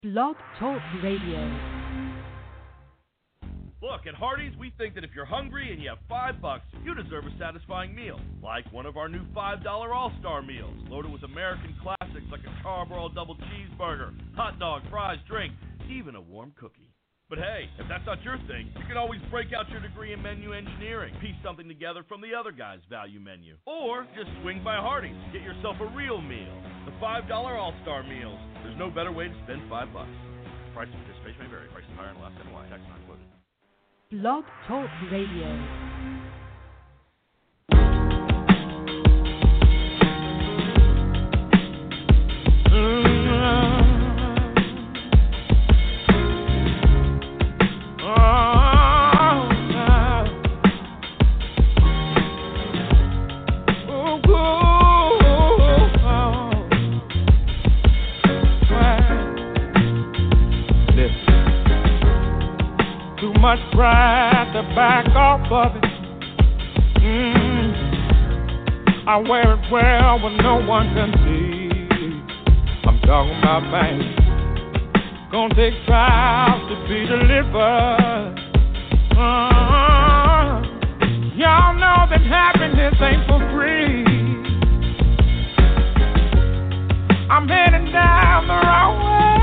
Blog Talk Radio. Look, at Hardee's, we think that if you're hungry and you have $5, you deserve a satisfying meal, like one of our new $5 All-Star meals, loaded with American classics like a Charbroiled double cheeseburger, hot dog, fries, drink, even a warm cookie. But hey, if that's not your thing, you can always break out your degree in menu engineering, piece something together from the other guy's value menu, or just swing by Hardee's, get yourself a real meal. The $5 All-Star meals. There's no better way to spend $5. Price of participation may vary. Prices higher in Alaska and Hawaii. Tax not included. Blog Talk Radio. Much pride to back off of it. I wear it well when no one can see. I'm talking about man. Gonna take trials to be delivered. Y'all know that happiness ain't for free. I'm heading down the wrong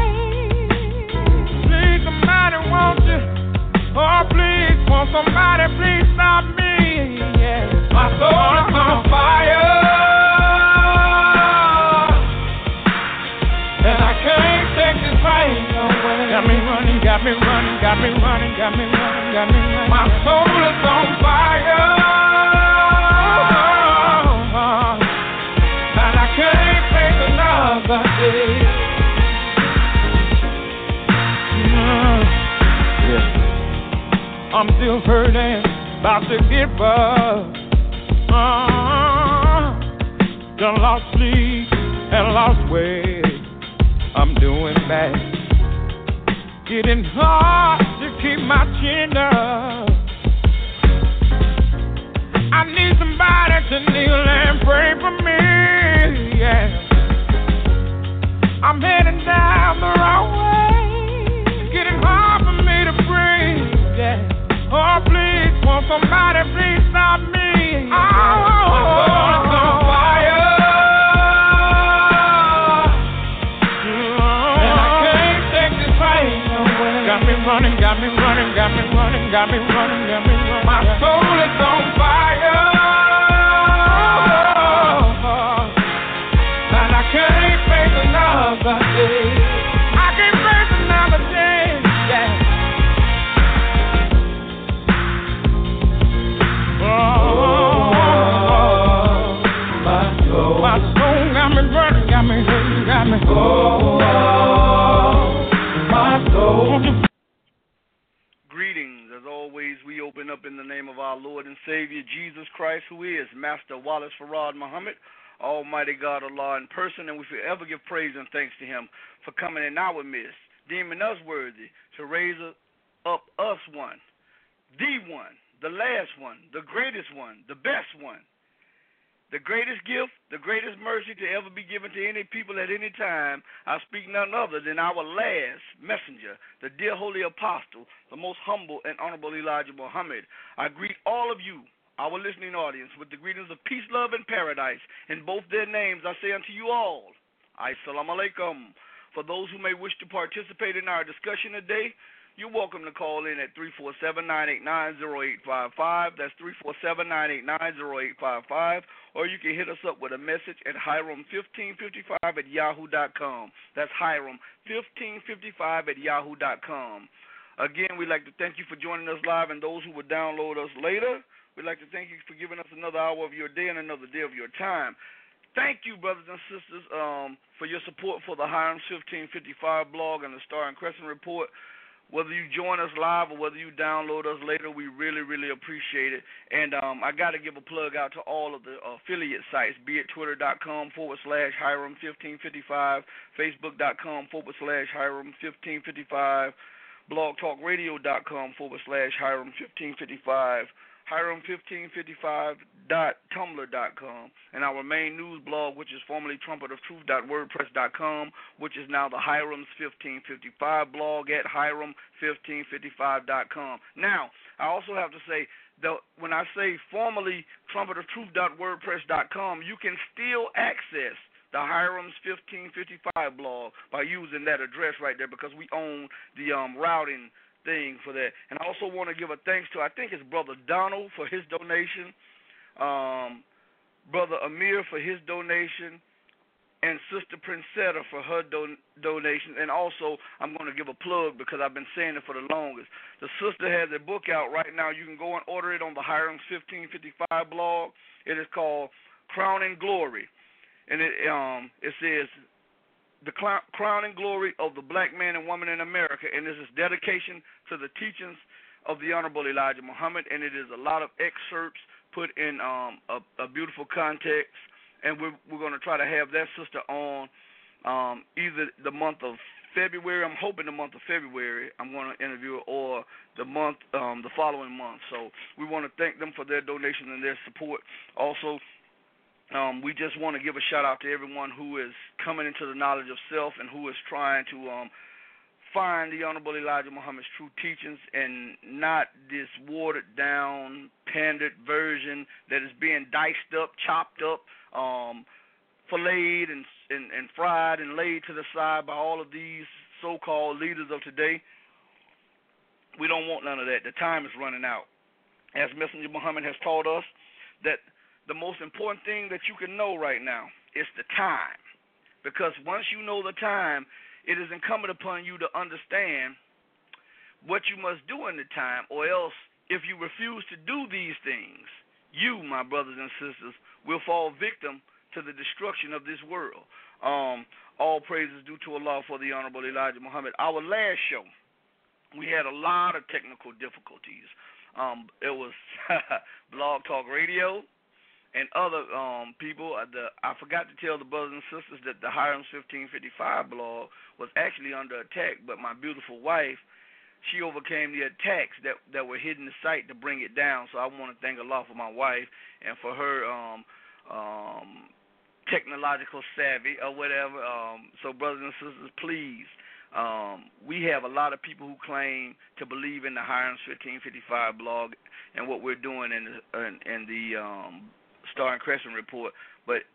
way. Please, somebody, won't you? Oh, please, won't somebody please stop me? Yeah. My soul is on fire, and I can't take this pain away. Got me running, got me running, got me running, got me running, got me running. My soul is on fire, and I can't take another day. I'm still hurting, about to give up. Done lost sleep and lost weight. I'm doing bad. Getting hard to keep my chin up. I need somebody to kneel and pray for me. Yeah. I'm heading down the wrong way. It's getting hard for me to breathe. Yeah. Oh, please, won't somebody please stop me? Oh, my soul is on fire, and I can't take this pain away. Got me running, got me running, got me running, got me running, got me running. My soul is on fire, and I can't face another day. I can't face another day, yeah. My soul got me burning, got me hurting, got me. My soul. Greetings. As always, we open up in the name of our Lord and Savior, Jesus Christ, who is Master Wallace Farad Muhammad, Almighty God Allah in person, and we forever give praise and thanks to Him for coming in our midst, deeming us worthy to raise up us one, the last one, the greatest one, the best one. The greatest gift, the greatest mercy to ever be given to any people at any time, I speak none other than our last messenger, the dear holy apostle, the most humble and honorable Elijah Muhammad. I greet all of you, our listening audience, with the greetings of peace, love, and paradise. In both their names, I say unto you all, Assalamu alaikum. For those who may wish to participate in our discussion today, you're welcome to call in at 347-989-0855. That's 347-989-0855. Or you can hit us up with a message at Hiram1555@yahoo.com. That's Hiram1555@yahoo.com. Again, we'd like to thank you for joining us live, and those who will download us later, we'd like to thank you for giving us another hour of your day and another day of your time. Thank you, brothers and sisters, for your support for the Hiram 1555 blog and the Star and Crescent Report. Whether you join us live or whether you download us later, we really, really appreciate it. And I got to give a plug out to all of the affiliate sites, be it twitter.com/Hiram1555, facebook.com/Hiram1555, blogtalkradio.com/Hiram1555, Hiram1555.tumblr.com, and our main news blog, which is formerly trumpetoftruth.wordpress.com, which is now the Hiram's 1555 blog at Hiram1555.com. Now, I also have to say, when I say formerly trumpetoftruth.wordpress.com, you can still access the Hiram's 1555 blog by using that address right there, because we own the routing thing for that. And I also want to give a thanks to, I think it's Brother Donald for his donation, Brother Amir for his donation, and Sister Princetta for her donation. And also, I'm going to give a plug because I've been saying it for the longest. The sister has a book out right now. You can go and order it on the Hiram's 1555 blog. It is called Crowning Glory. And it says, the crowning glory of the black man and woman in America, and this is dedication to the teachings of the Honorable Elijah Muhammad, and it is a lot of excerpts put in a beautiful context, and we're going to try to have that sister on either the month of February. I'm hoping the month of February I'm going to interview her, or the following month. So we want to thank them for their donation and their support. Also, we just want to give a shout-out to everyone who is coming into the knowledge of self and who is trying to find the Honorable Elijah Muhammad's true teachings, and not this watered-down, pandered version that is being diced up, chopped up, filleted and fried and laid to the side by all of these so-called leaders of today. We don't want none of that. The time is running out. As Messenger Muhammad has taught us, that the most important thing that you can know right now is the time. Because once you know the time, it is incumbent upon you to understand what you must do in the time, or else if you refuse to do these things, you, my brothers and sisters, will fall victim to the destruction of this world. All praise is due to Allah for the Honorable Elijah Muhammad. Our last show, we had a lot of technical difficulties. It was Blog Talk Radio and other people. I forgot to tell the brothers and sisters that the Hiram's 1555 blog was actually under attack, but my beautiful wife, she overcame the attacks that were hitting the site to bring it down. So I want to thank Allah for my wife and for her technological savvy or whatever. So brothers and sisters, please, we have a lot of people who claim to believe in the Hiram's 1555 blog and what we're doing in the Star and Crescent Report, but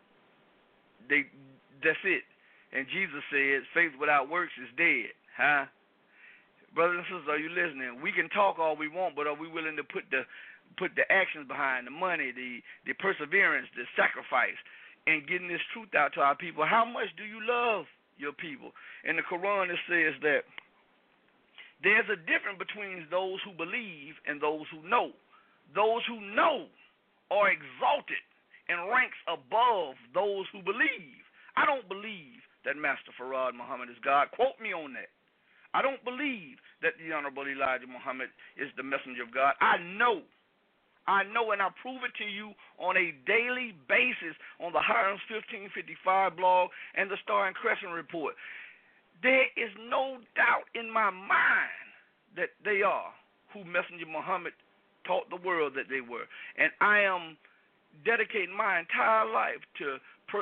that's it. And Jesus said, faith without works is dead. Huh? Brothers and sisters, are you listening? We can talk all we want, but are we willing to put the actions behind, the money, the perseverance, the sacrifice, and getting this truth out to our people? How much do you love your people? In the Quran, it says that there's a difference between those who believe and those who know. Those who know are exalted and ranks above those who believe. I don't believe that Master Farad Muhammad is God. Quote me on that. I don't believe that the Honorable Elijah Muhammad is the messenger of God. I know, and I prove it to you on a daily basis on the Hiram's 1555 blog and the Star and Crescent Report. There is no doubt in my mind that they are who Messenger Muhammad taught the world that they were. And I am dedicating my entire life to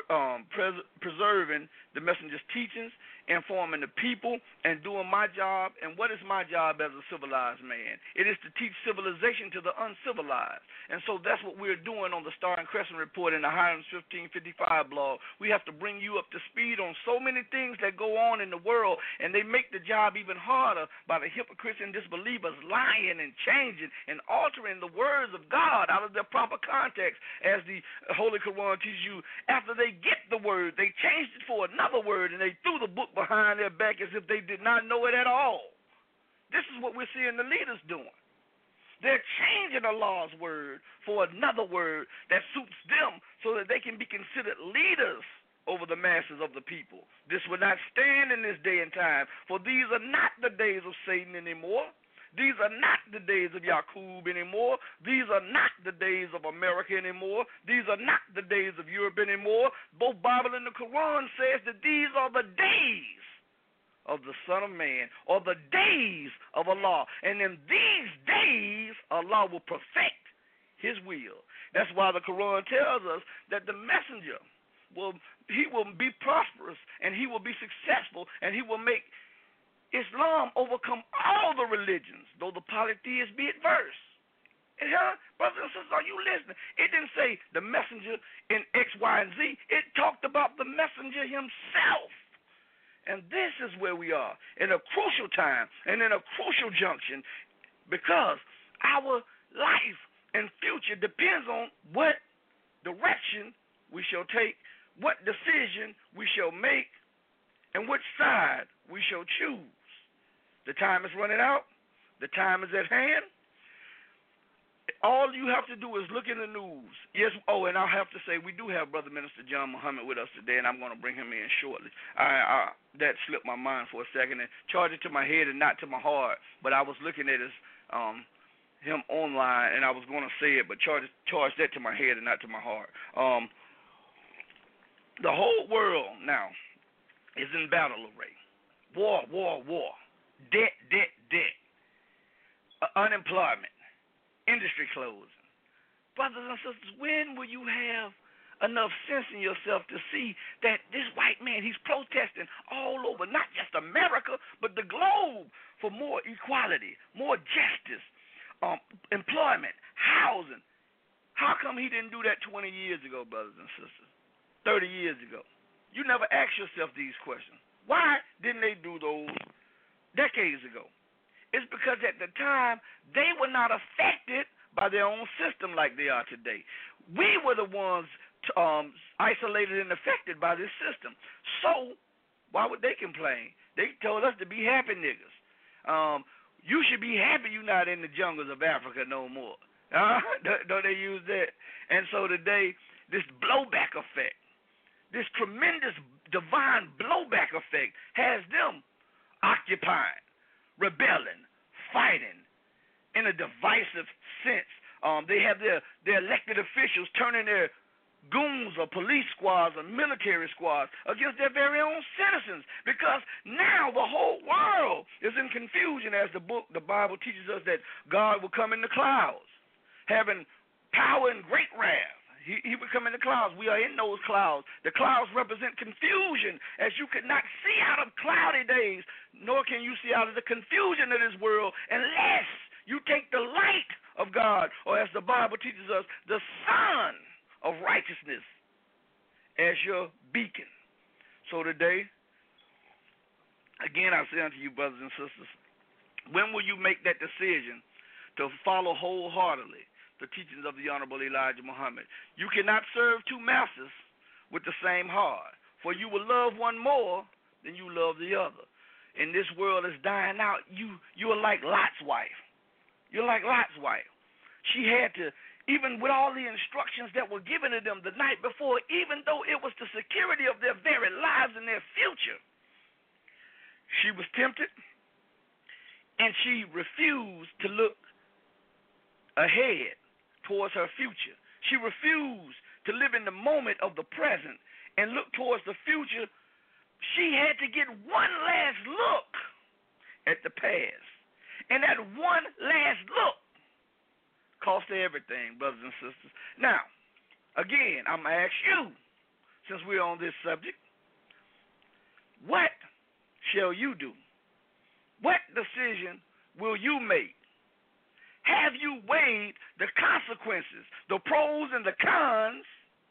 preserving the messenger's teachings, informing the people, and doing my job. And what is my job as a civilized man? It is to teach civilization to the uncivilized. And so that's what we're doing on the Star and Crescent Report and the Hiram's 1555 blog. We have to bring you up to speed on so many things that go on in the world, and they make the job even harder by the hypocrites and disbelievers lying and changing and altering the words of God out of their proper context. As the Holy Quran teaches you, after they get the word, they changed it for another word, and they threw the book behind their back as if they did not know it at all. This is what we're seeing the leaders doing. They're changing Allah's word for another word that suits them so that they can be considered leaders over the masses of the people. This will not stand in this day and time, for these are not the days of Satan anymore. These are not the days of Yaqub anymore. These are not the days of America anymore. These are not the days of Europe anymore. Both Bible and the Quran says that these are the days of the Son of Man, or the days of Allah. And in these days, Allah will perfect his will. That's why the Quran tells us that the messenger will be prosperous, and he will be successful, and he will make Islam overcome all the religions, though the polytheists be adverse. And brothers and sisters, are you listening? It didn't say the messenger in X, Y, and Z. It talked about the messenger himself. And this is where we are, in a crucial time and in a crucial junction, because our life and future depends on what direction we shall take, what decision we shall make, and which side we shall choose. The time is running out. The time is at hand. All you have to do is look in the news. Yes. Oh, and I'll have to say, we do have Brother Minister John Muhammad with us today, and I'm going to bring him in shortly. That slipped my mind for a second and charged it to my head and not to my heart. But I was looking at him online, and I was going to say it, but charge that to my head and not to my heart. The whole world now is in battle array. War. Debt. Unemployment. Industry closing. Brothers and sisters, when will you have enough sense in yourself to see that this white man, he's protesting all over, not just America, but the globe, for more equality, more justice, employment, housing. How come he didn't do that 20 years ago, brothers and sisters, 30 years ago? You never ask yourself these questions. Why didn't they do those decades ago? It's because at the time, they were not affected by their own system like they are today. We were the ones isolated and affected by this system. So why would they complain? They told us to be happy niggas. You should be happy you're not in the jungles of Africa no more. Don't they use that? And so today, this blowback effect, this tremendous divine blowback effect has them occupying, rebelling, fighting in a divisive sense. They have their elected officials turning their goons or police squads or military squads against their very own citizens, because now the whole world is in confusion, as the Bible teaches us that God will come in the clouds, having power and great wrath. He would come in the clouds. We are in those clouds. The clouds represent confusion, as you could not see out of cloudy days, nor can you see out of the confusion of this world unless you take the light of God, or as the Bible teaches us, the sun of righteousness as your beacon. So today, again, I say unto you, brothers and sisters, when will you make that decision to follow wholeheartedly the teachings of the Honorable Elijah Muhammad? You cannot serve two masters with the same heart, for you will love one more than you love the other. And this world is dying out. You are like Lot's wife. You're like Lot's wife. She had to, even with all the instructions that were given to them the night before, even though it was the security of their very lives and their future, she was tempted, and she refused to look ahead towards her future. She refused to live in the moment of the present and look towards the future. She had to get one last look at the past. And that one last look cost her everything, brothers and sisters. Now, again, I'm going to ask you, since we're on this subject, what shall you do? What decision will you make? Have you weighed the consequences, the pros and the cons?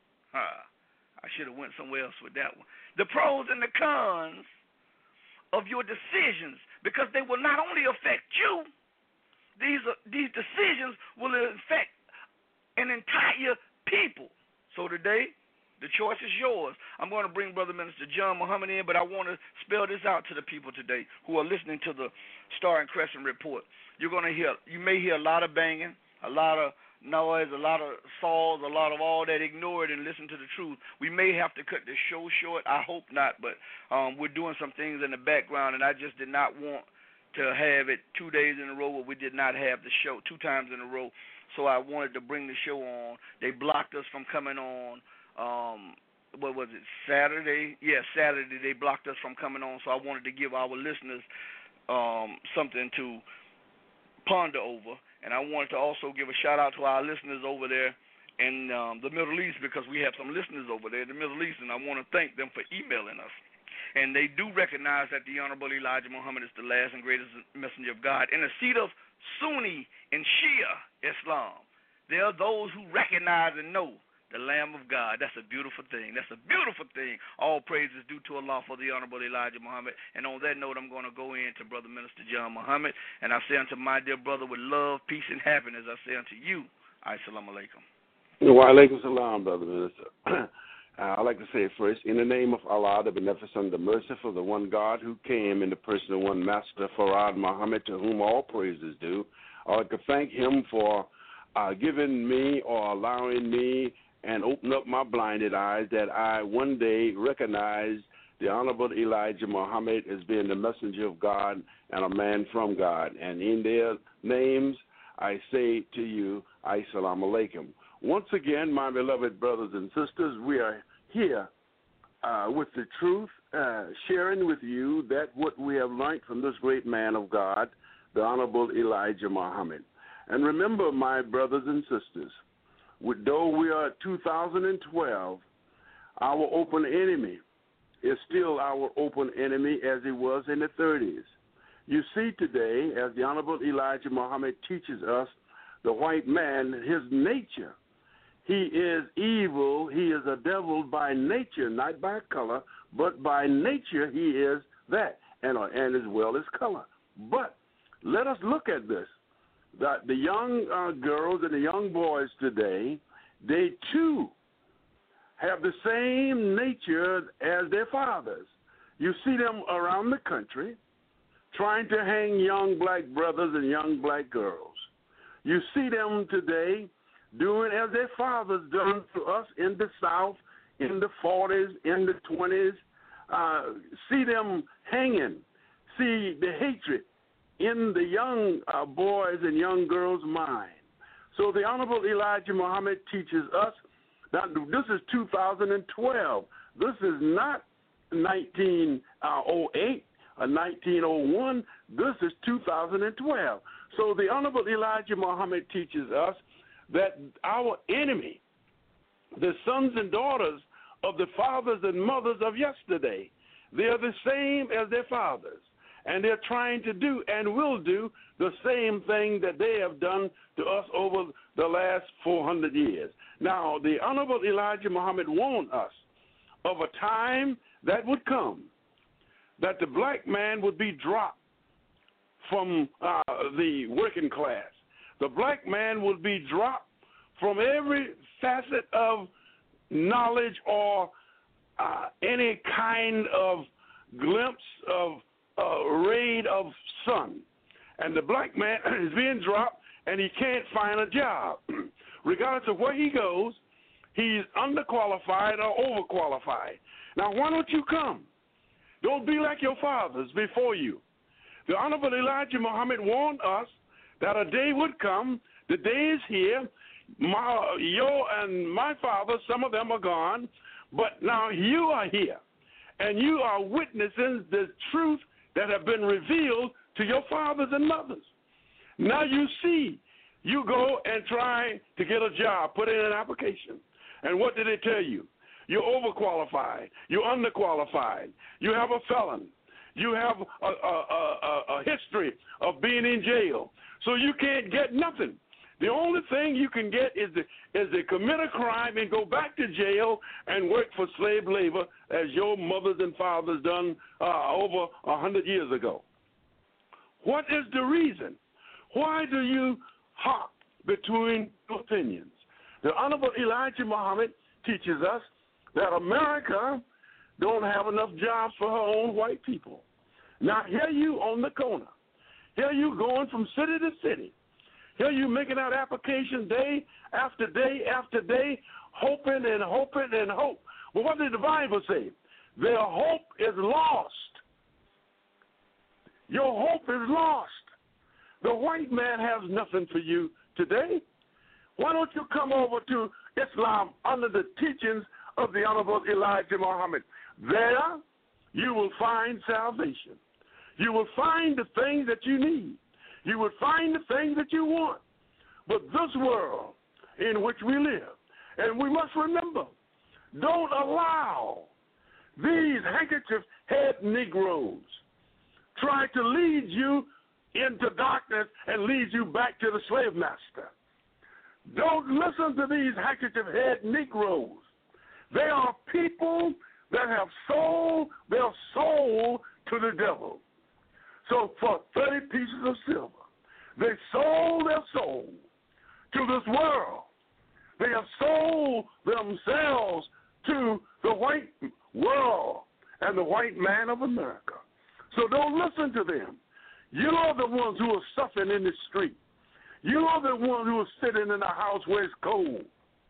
I should have went somewhere else with that one. The pros and the cons of your decisions, because they will not only affect you, these decisions will affect an entire people. So today, the choice is yours. I'm going to bring Brother Minister John Muhammad in, but I want to spell this out to the people today who are listening to the Star and Crescent Report. You may hear a lot of banging, a lot of noise, a lot of saws, a lot of all that. Ignore it and listen to the truth. We may have to cut this show short. I hope not, but we're doing some things in the background, and I just did not want to have it 2 days in a row where we did not have the show 2 times in a row. So I wanted to bring the show on. They blocked us from coming on. What was it, Saturday? Yeah, Saturday they blocked us from coming on, so I wanted to give our listeners something to ponder over And I wanted to also give a shout-out to our listeners over there in the Middle East, because we have some listeners over there in the Middle East, and I want to thank them for emailing us. And they do recognize that the Honorable Elijah Muhammad is the last and greatest messenger of God. In the seat of Sunni and Shia Islam, there are those who recognize and know the Lamb of God. That's a beautiful thing. That's a beautiful thing. All praise is due to Allah for the Honorable Elijah Muhammad. And on that note, I'm going to go in to Brother Minister John Muhammad. And I say unto my dear brother with love, peace, and happiness, I say unto you, Assalamu alaikum. Wa alaikum salam, Brother Minister. I'd like to say first, in the name of Allah, the Beneficent, the Merciful, the one God who came in the person of one Master Farad Muhammad, to whom all praise is due, I'd like to thank him for giving me or allowing me and open up my blinded eyes that I one day recognized the Honorable Elijah Muhammad as being the messenger of God and a man from God. And in their names, I say to you, Assalamu alaikum. Once again, my beloved brothers and sisters, we are here with the truth, sharing with you that what we have learned from this great man of God, the Honorable Elijah Muhammad. And remember, my brothers and sisters, though we are 2012, our open enemy is still our open enemy as it was in the 30s. You see today, as the Honorable Elijah Muhammad teaches us, the white man, his nature, he is evil, he is a devil by nature, not by color, but by nature he is that, and as well as color. But let us look at this. That the young girls and the young boys today, they too have the same nature as their fathers. You see them around the country trying to hang young black brothers and young black girls. You see them today doing as their fathers done to us in the South, in the 40s, in the 20s. See them hanging. See the hatred in the young boys and young girls' mind. So the Honorable Elijah Muhammad teaches us that this is 2012. This is not 1908 or 1901. This is 2012. So the Honorable Elijah Muhammad teaches us that our enemy, the sons and daughters of the fathers and mothers of yesterday, they are the same as their fathers. And they're trying to do and will do the same thing that they have done to us over the last 400 years. Now, the Honorable Elijah Muhammad warned us of a time that would come that the black man would be dropped from the working class. The black man would be dropped from every facet of knowledge or any kind of glimpse of raid of sun. And the black man is being dropped and he can't find a job. Regardless of where he goes, he's underqualified or overqualified. Now, why don't you come? Don't be like your fathers before you. The Honorable Elijah Muhammad warned us that a day would come, the day is here, your and my father, some of them are gone, but now you are here, and you are witnessing the truth that have been revealed to your fathers and mothers. Now you see, you go and try to get a job, put in an application, and what did they tell you? You're overqualified, you're underqualified, you have a felon, you have a history of being in jail, so you can't get nothing. The only thing you can get is to commit a crime and go back to jail and work for slave labor as your mothers and fathers done over 100 years ago. What is the reason? Why do you hop between opinions? The Honorable Elijah Muhammad teaches us that America don't have enough jobs for her own white people. Now, here you on the corner. Here you going from city to city. Here you making out applications day after day after day, hoping and hoping and hope. Well, what did the Bible say? Their hope is lost. Your hope is lost. The white man has nothing for you today. Why don't you come over to Islam under the teachings of the Honorable Elijah Muhammad? There you will find salvation. You will find the things that you need. You will find the things that you want. but this world in which we live. And we must remember, don't allow these handkerchief-head Negroes try to lead you into darkness and lead you back to the slave master. Don't listen to these handkerchief-head Negroes. They are people that have sold their soul to the devil. So for 30 pieces of silver, they sold their soul to this world. They have sold themselves to the white world and the white man of America. So don't listen to them. You are the ones who are suffering in the street. You are the ones who are sitting in a house where it's cold.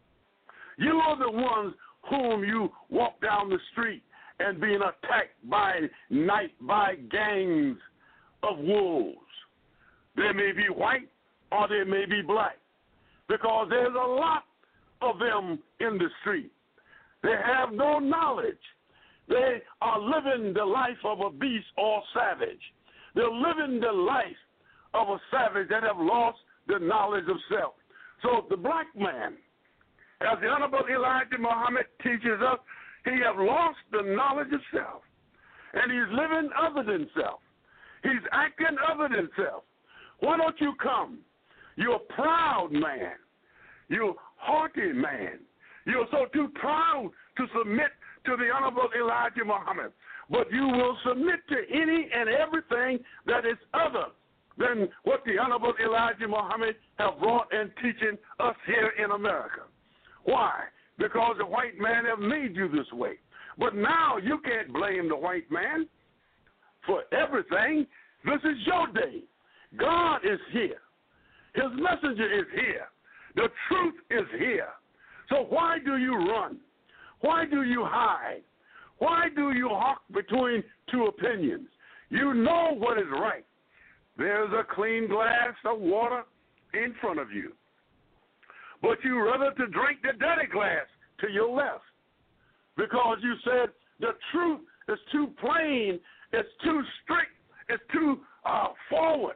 You are the ones whom you walk down the street and being attacked by night by gangs of wolves. They may be white or they may be black, because there's a lot of them in the street. They have no knowledge. They are living the life of a beast or savage. They're living the life of a savage that have lost the knowledge of self. So the black man, as the Honorable Elijah Muhammad teaches us, he has lost the knowledge of self, and he's living other than self. He's acting other than self. Why don't you come? You're a proud man. You're a haughty man. You're so too proud to submit to the Honorable Elijah Muhammad, but you will submit to any and everything that is other than what the Honorable Elijah Muhammad have brought and teaching us here in America. Why? Because the white man have made you this way. But now you can't blame the white man for everything. This is your day. God is here. His messenger is here. The truth is here. So why do you run? Why do you hide? Why do you hawk between two opinions? You know what is right. There's a clean glass of water in front of you, but you rather to drink the dirty glass to your left, because you said the truth is too plain, it's too strict, it's too forward.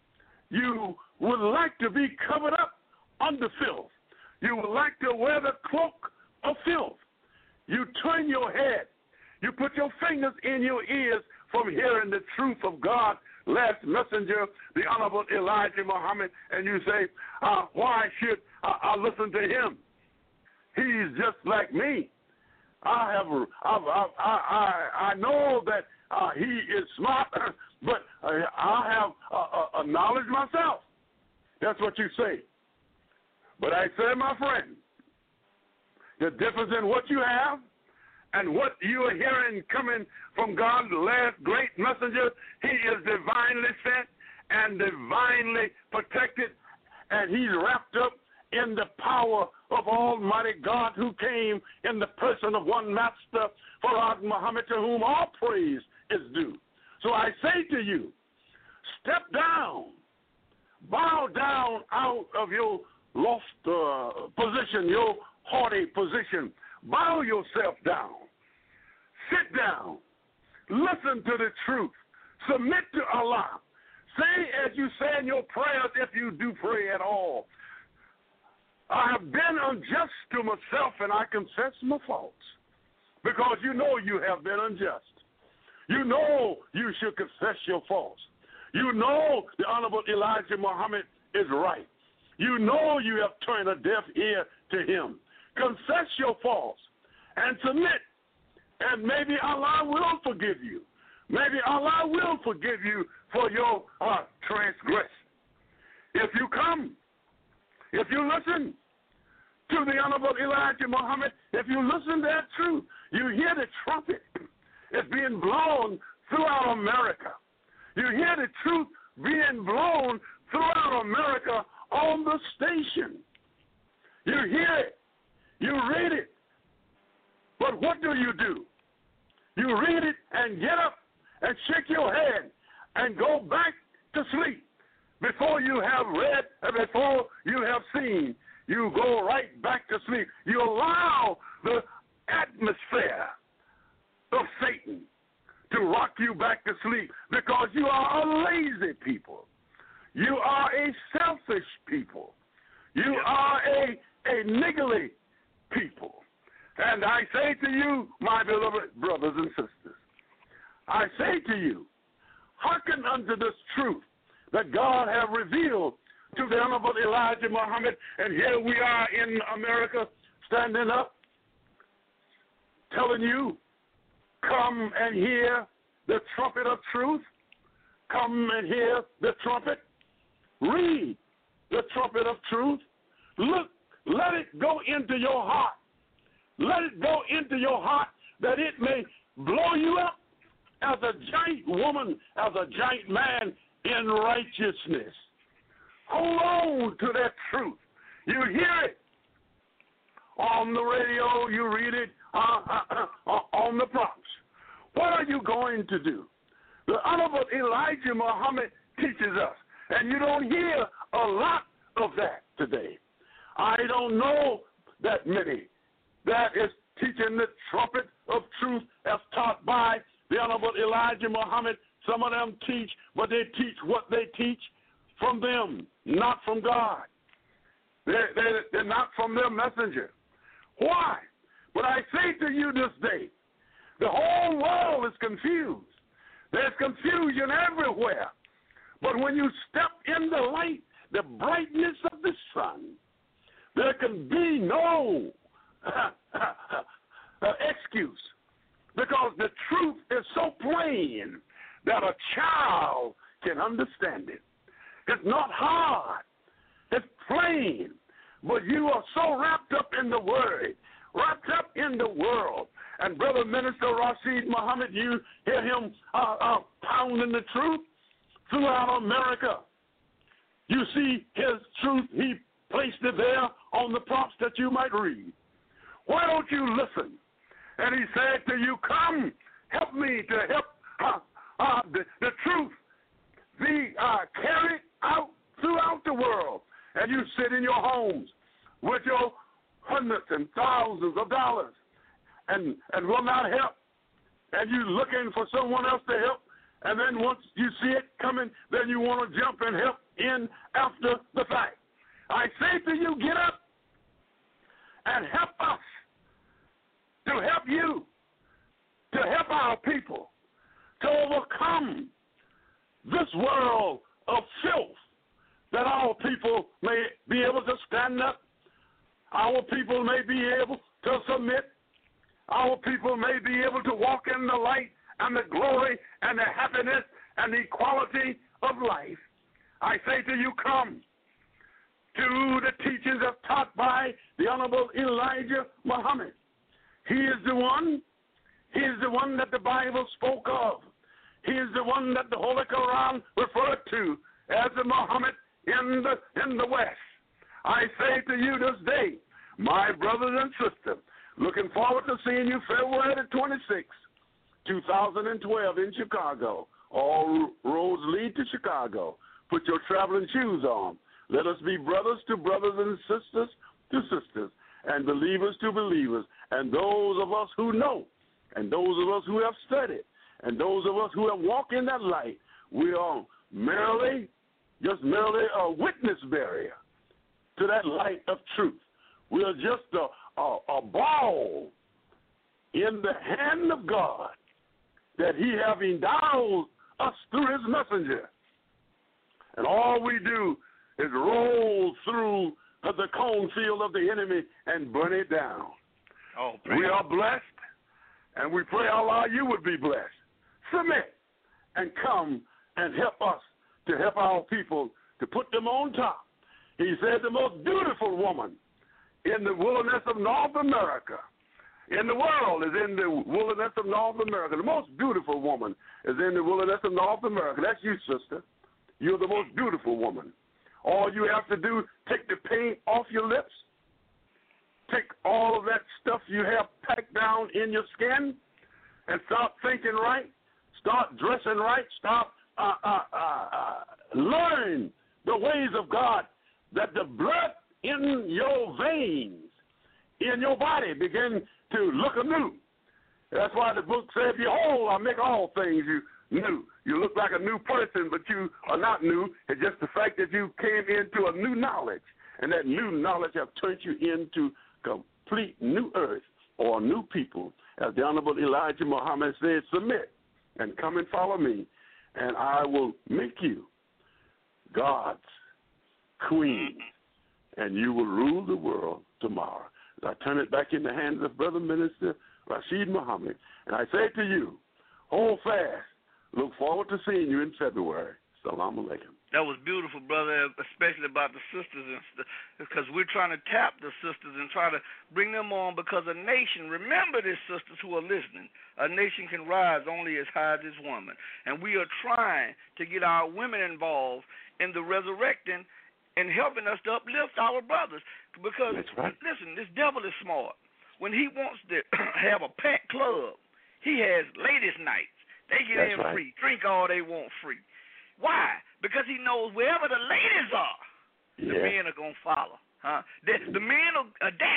You would like to be covered up under filth. You would like to wear the cloak of filth. You turn your head. You put your fingers in your ears from hearing the truth of God, last messenger, the Honorable Elijah Muhammad, and you say, why should I listen to him? He's just like me. I know that he is smart, but I have a knowledge myself. That's what you say. But I say, my friend, the difference in what you have and what you are hearing coming from God's last great messenger, he is divinely sent and divinely protected, and he's wrapped up in the power of Almighty God, who came in the person of one master, Farad Muhammad, to whom all praise is due. So I say to you, step down, bow down out of your lost position, your haughty position. Bow yourself down. Sit down. Listen to the truth. Submit to Allah. Say as you say in your prayers, if you do pray at all, I have been unjust to myself, and I confess my faults, because you know you have been unjust. You know you should confess your faults. You know the Honorable Elijah Muhammad is right. You know you have turned a deaf ear to him. Confess your faults and submit, and maybe Allah will forgive you. Maybe Allah will forgive you for your transgression. If you come, if you listen to the Honorable Elijah Muhammad, if you listen to that truth, you hear the trumpet. It's being blown throughout America. You hear the truth being blown throughout America on the station. You hear it. You read it. But what do? You read it and get up and shake your head and go back to sleep. Before you have read and before you have seen, you go right back to sleep. You allow the atmosphere of Satan to rock you back to sleep, because you are a lazy people. You are a selfish people. You are a niggly people. And I say to you, my beloved brothers and sisters, I say to you, hearken unto this truth that God have revealed to the Honorable Elijah Muhammad. And here we are in America standing up, telling you, come and hear the trumpet of truth. Come and hear the trumpet. Read the trumpet of truth. Look, let it go into your heart. Let it go into your heart that it may blow you up as a giant woman, as a giant man in righteousness. Hold on to that truth. You hear it on the radio, you read it on the prompts. What are you going to do? The Honorable Elijah Muhammad teaches us, and you don't hear a lot of that today. I don't know that many that is teaching the trumpet of truth as taught by the Honorable Elijah Muhammad. Some of them teach, but they teach what they teach from them, not from God. They're not from their messenger. Why? But I say to you this day, the whole world is confused. There's confusion everywhere. But when you step in the light, the brightness of the sun, there can be no excuse, because the truth is so plain that a child can understand it. It's not hard. It's plain. But you are so wrapped up in the word, wrapped up in the world. And Brother Minister Rashid Muhammad, you hear him pounding the truth throughout America. You see his truth, he placed it there on the prompts that you might read. Why don't you listen? And he said to you, come, help me to help the truth be carried out throughout the world. And you sit in your homes with your hundreds and thousands of dollars and will not help. And you're looking for someone else to help. And then once you see it coming, then you want to jump and help in after the fact. I say to you, get up and help us to help you, to help our people, to overcome this world of filth, that our people may be able to stand up, our people may be able to submit, our people may be able to walk in the light and the glory and the happiness and the equality of life. I say to you, come to the teachings as taught by the Honorable Elijah Muhammad. He is the one that the Bible spoke of. He is the one that the Holy Quran referred to as the Muhammad in the West. I say to you this day, my brothers and sisters, looking forward to seeing you February the 26th, 2012 in Chicago. All roads lead to Chicago. Put your traveling shoes on. Let us be brothers to brothers and sisters to sisters, and believers to believers, and those of us who know, and those of us who have studied, and those of us who have walked in that light. We are merely a witness bearer to that light of truth. We are just a ball in the hand of God that he have endowed us through his messenger. And all we do is roll through the cornfield of the enemy and burn it down. We are blessed, and we pray, Allah, you would be blessed. Submit and come and help us to help our people to put them on top. He said the most beautiful woman in the wilderness of North America, in the world, is in the wilderness of North America. The most beautiful woman is in the wilderness of North America. That's you, sister. You're the most beautiful woman. All you have to do, take the paint off your lips, take all of that stuff you have packed down in your skin, and start thinking right, start dressing right, start learn the ways of God, that the blood in your veins, in your body, begin to look anew. That's why the book said, behold, I make all things new. You look like a new person, but you are not new. It's just the fact that you came into a new knowledge and that new knowledge have turned you into complete new earth or new people. As the Honorable Elijah Muhammad said, submit and come and follow me, and I will make you God's queen, and you will rule the world tomorrow. As I turn it back in the hands of Brother Minister Rashid Muhammad, and I say to you, hold fast. Look forward to seeing you in February. Salaam alaikum. That was beautiful, brother, especially about the sisters, because we're trying to tap the sisters and try to bring them on, because a nation, remember this, sisters who are listening, a nation can rise only as high as its woman. And we are trying to get our women involved in the resurrecting and helping us to uplift our brothers. Because, listen, this devil is smart. When he wants to have a packed club, he has ladies' nights. They get in free, drink all they want free. Why? Because he knows wherever the ladies are, the men are going to follow. The men will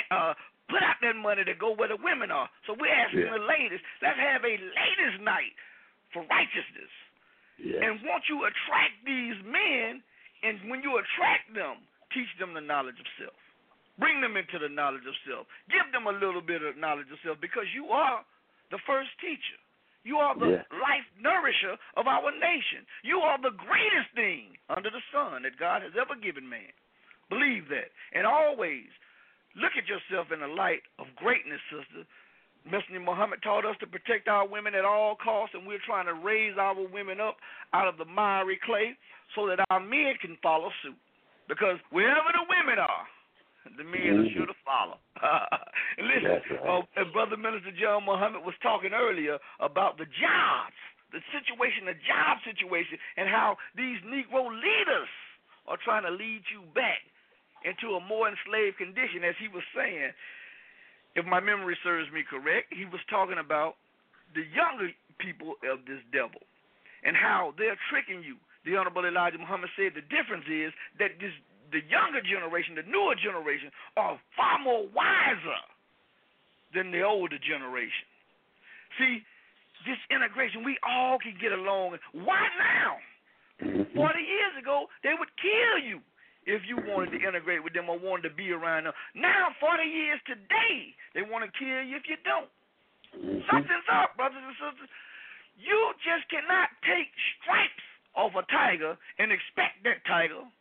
put out that money to go where the women are. So we're asking the ladies, let's have a ladies' night for righteousness. And once you attract these men, and when you attract them, teach them the knowledge of self. Bring them into the knowledge of self. Give them a little bit of knowledge of self, because you are the first teacher. You are the life nourisher of our nation. You are the greatest thing under the sun that God has ever given man. Believe that. And always look at yourself in the light of greatness, sister. Messenger Muhammad taught us to protect our women at all costs, and we're trying to raise our women up out of the miry clay so that our men can follow suit. Because wherever the women are, the men are sure to follow. And listen, Brother Minister John Muhammad was talking earlier about the jobs, the job situation, and how these Negro leaders are trying to lead you back into a more enslaved condition. As he was saying, if my memory serves me correct, he was talking about the younger people of this devil and how they're tricking you. The Honorable Elijah Muhammad said the difference is that the younger generation, the newer generation, are far more wiser than the older generation. See, this integration, we all can get along. Why now? 40 years ago, they would kill you if you wanted to integrate with them or wanted to be around them. Now, 40 years today, they want to kill you if you don't. Something's up, brothers and sisters. You just cannot take stripes off a tiger and expect that tiger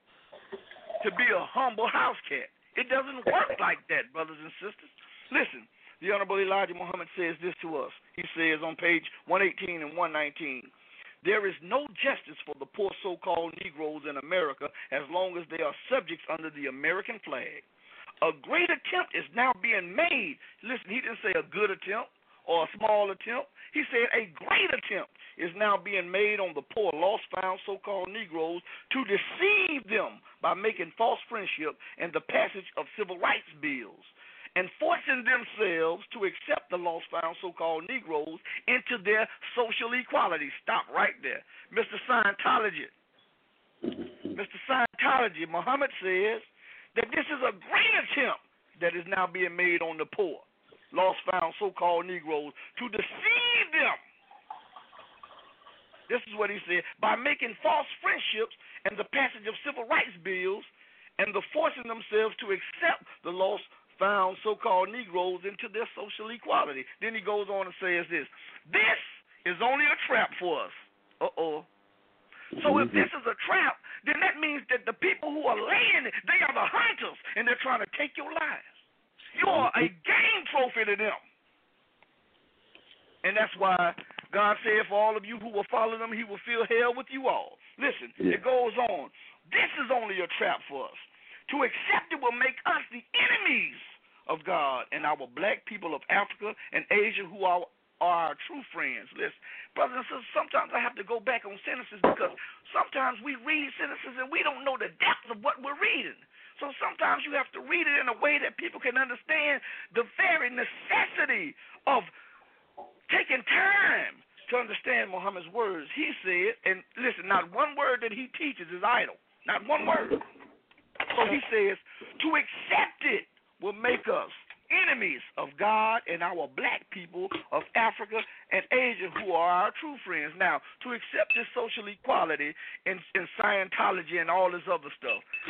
to be a humble house cat. It doesn't work like that, brothers and sisters. Listen, the Honorable Elijah Muhammad says this to us. He says on page 118 and 119, there is no justice for the poor so-called Negroes in America as long as they are subjects under the American flag. A great attempt is now being made. Listen, he didn't say a good attempt or a small attempt. He said a great attempt is now being made on the poor, lost-found so-called Negroes to deceive them by making false friendship and the passage of civil rights bills and forcing themselves to accept the lost-found so-called Negroes into their social equality. Stop right there. Mr. Scientology, Muhammad says that this is a great attempt that is now being made on the poor, lost-found so-called Negroes to deceive them. This is what he said, by making false friendships and the passage of civil rights bills and the forcing themselves to accept the lost-found so-called Negroes into their social equality. Then he goes on and says this is only a trap for us. So if this is a trap, then that means that the people who are laying it, they are the hunters, and they're trying to take your lives. You are a game trophy to them. And that's why God said for all of you who will follow them, he will fill hell with you all. Listen, it goes on. This is only a trap for us. To accept it will make us the enemies of God and our black people of Africa and Asia who are our true friends. Listen, brothers and sisters, sometimes I have to go back on sentences because sometimes we read sentences and we don't know the depth of what we're reading. So sometimes you have to read it in a way that people can understand the very necessity of taking time to understand Muhammad's words. He said, and listen, not one word that he teaches is idle. Not one word. So he says, to accept it will make us enemies of God and our black people of Africa and Asia who are our true friends. Now, to accept this social equality in Scientology and all this other stuff,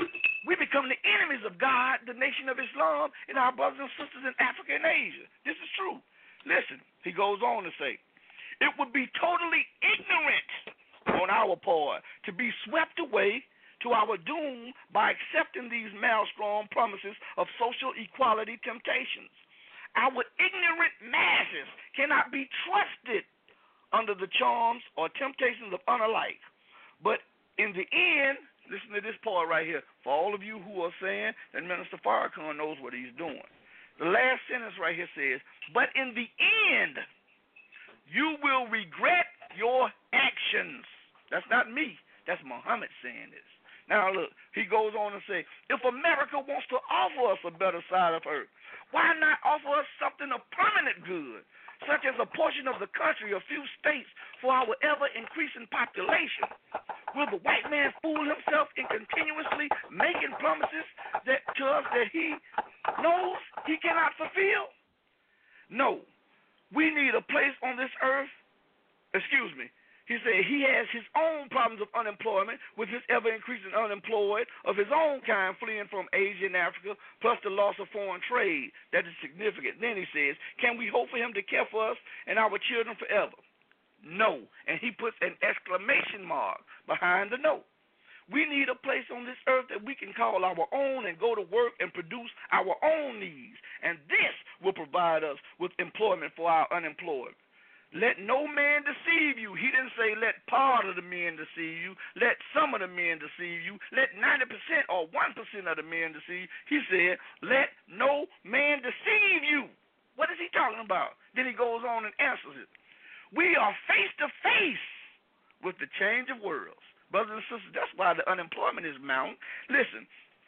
we become the enemies of God, the nation of Islam, and our brothers and sisters in Africa and Asia. This is true. Listen, he goes on to say, it would be totally ignorant on our part to be swept away to our doom by accepting these maelstrom promises of social equality temptations. Our ignorant masses cannot be trusted under the charms or temptations of unalike. But in the end, listen to this part right here. For all of you who are saying that Minister Farrakhan knows what he's doing. The last sentence right here says, but in the end, you will regret your actions. That's not me. That's Muhammad saying this. Now look, he goes on to say, if America wants to offer us a better side of earth, why not offer us something of permanent good, such as a portion of the country, a few states, for our ever-increasing population? Will the white man fool himself in continuously making promises to us that he knows he cannot fulfill? No. We need a place on this earth. Excuse me. He said he has his own problems of unemployment with his ever-increasing unemployed of his own kind fleeing from Asia and Africa, plus the loss of foreign trade. That is significant. Then he says, can we hope for him to care for us and our children forever? No. And he puts an exclamation mark behind the no. We need a place on this earth that we can call our own and go to work and produce our own needs. And this will provide us with employment for our unemployed. Let no man deceive you. He didn't say let part of the men deceive you. Let some of the men deceive you. Let 90% or 1% of the men deceive you. He said let no man deceive you. What is he talking about? Then he goes on and answers it. We are face to face with the change of worlds. Brothers and sisters, that's why the unemployment is mounting. Listen,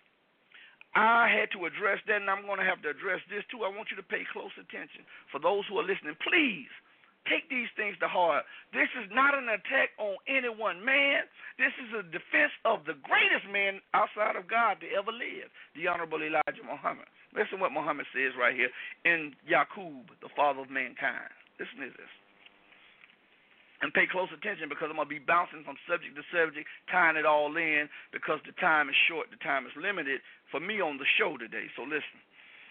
I had to address that, and I'm going to have to address this too. I want you to pay close attention. For those who are listening, please take these things to heart. This is not an attack on any one man. This is a defense of the greatest man outside of God to ever live, the Honorable Elijah Muhammad. Listen what Muhammad says right here in Yaqub, the father of mankind. Listen to this. And pay close attention because I'm going to be bouncing from subject to subject, tying it all in because the time is short, the time is limited for me on the show today. So listen.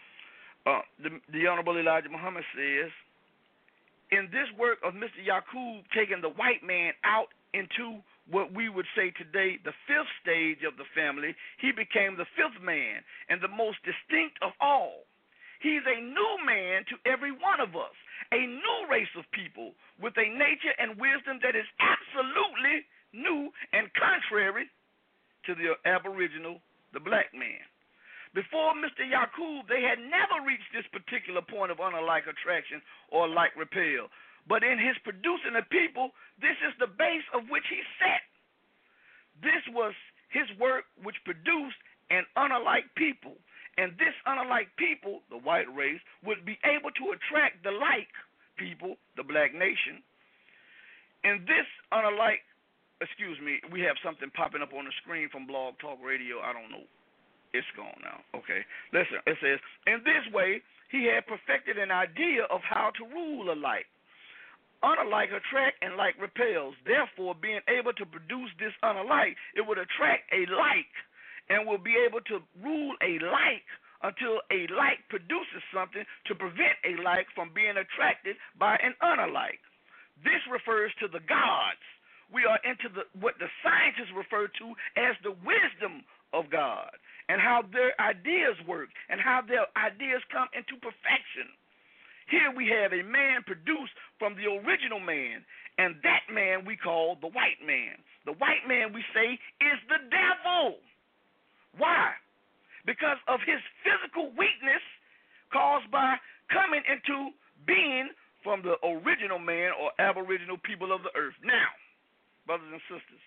The Honorable Elijah Muhammad says, in this work of Mr. Yaqub taking the white man out into what we would say today the fifth stage of the family, he became the fifth man and the most distinct of all. He's a new man to every one of us, a new race of people with a nature and wisdom that is absolutely new and contrary to the aboriginal, the black man. Before Mr. Yaqub, they had never reached this particular point of unlike attraction or like repel. But in his producing a people, this is the base of which he set. This was his work which produced an unlike people. And this unlike people, the white race, would be able to attract the like people, the black nation. And this unlike, we have something popping up on the screen from Blog Talk Radio. I don't know. It's gone now. Okay. Listen, it says, in this way, he had perfected an idea of how to rule alike. Unlike attract and like repels. Therefore, being able to produce this unlike, it would attract a like and will be able to rule a like until a like produces something to prevent a like from being attracted by an unlike. This refers to the gods. We are into what the scientists refer to as the wisdom of God and how their ideas work and how their ideas come into perfection. Here we have a man produced from the original man, and that man we call the white man. The white man, we say, is the devil. Why? Because of his physical weakness caused by coming into being from the original man or aboriginal people of the earth. Now, brothers and sisters,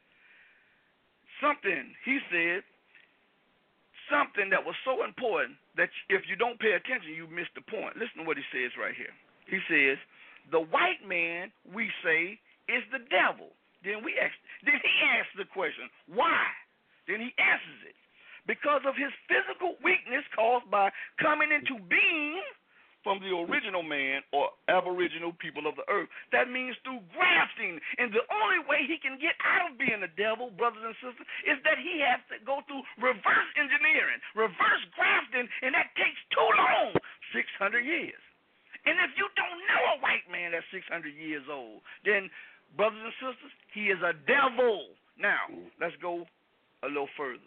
he said something that was so important that if you don't pay attention, you miss the point. Listen to what he says right here. He says, the white man, we say, is the devil. Then he asks the question, why? Then he answers it. Because of his physical weakness caused by coming into being from the original man or aboriginal people of the earth. That means through grafting. And the only way he can get out of being a devil, brothers and sisters, is that he has to go through reverse engineering, reverse grafting, and that takes too long, 600 years. And if you don't know a white man that's 600 years old, then, brothers and sisters, he is a devil. Now, let's go a little further.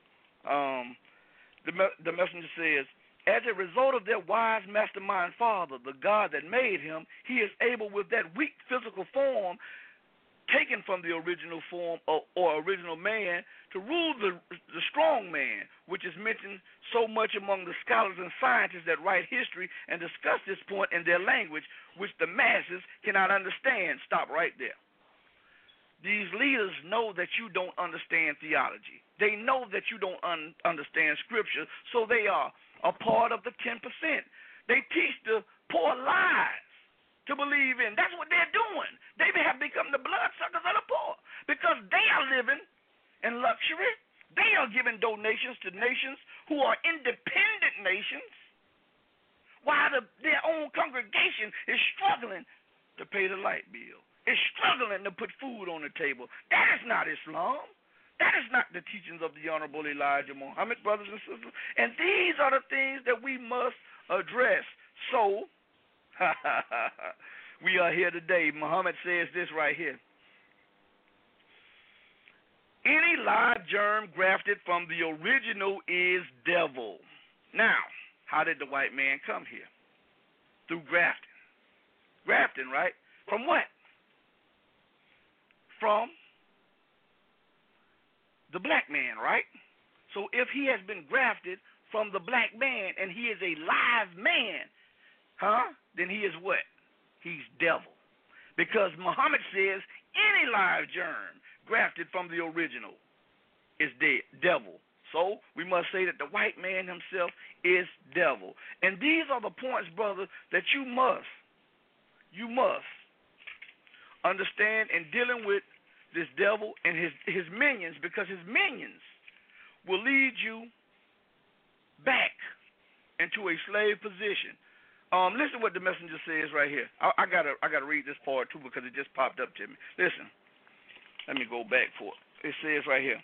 The messenger says, as a result of their wise mastermind father, the God that made him, he is able with that weak physical form taken from the original form or original man to rule the strong man, which is mentioned so much among the scholars and scientists that write history and discuss this point in their language, which the masses cannot understand. Stop right there. These leaders know that you don't understand theology. They know that you don't understand Scripture, so they are a part of the 10%. They teach the poor lies to believe in. That's what they're doing. They have become the bloodsuckers of the poor because they are living in luxury. They are giving donations to nations who are independent nations while their own congregation is struggling to pay the light bill. Is struggling to put food on the table. That is not Islam. That is not the teachings of the Honorable Elijah Muhammad, brothers and sisters. And these are the things that we must address. So, we are here today. Muhammad says this right here. Any live germ grafted from the original is devil. Now, how did the white man come here? Through grafting. Grafting, right? From what? From the black man, right? So if he has been grafted from the black man and he is a live man, then he is what? He's devil. Because Muhammad says any live germ grafted from the original is devil. So we must say that the white man himself is devil. And these are the points, brother, that you must understand in dealing with this devil and his minions, because his minions will lead you back into a slave position. Listen what the messenger says right here. I gotta read this part too because it just popped up to me. Listen, let me go back for it. It says right here,